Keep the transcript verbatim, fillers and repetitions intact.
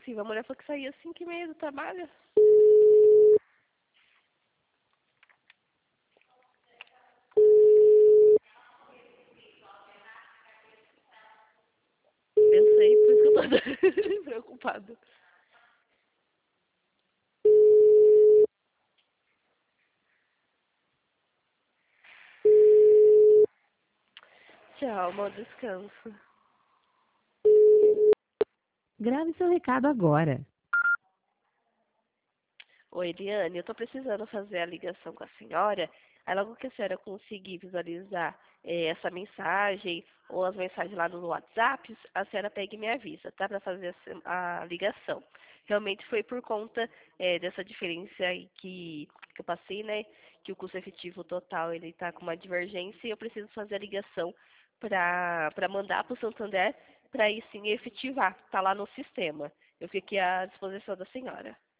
possível. A mulher falou que saía às cinco e meia do trabalho. Eu sei, por isso que eu tô preocupada. Tchau, bom descanso. Grave seu recado agora. Oi, Eliane, eu tô precisando fazer a ligação com a senhora. Aí logo que a senhora conseguir visualizar eh, essa mensagem ou as mensagens lá no WhatsApp, a senhora pega e me avisa, tá? Para fazer a, se- a ligação. Realmente foi por conta eh, dessa diferença aí que, que eu passei, né? Que o custo efetivo total ele tá com uma divergência e eu preciso fazer a ligação para para mandar para o Santander para aí sim efetivar, tá lá no sistema. Eu fiquei à disposição da senhora.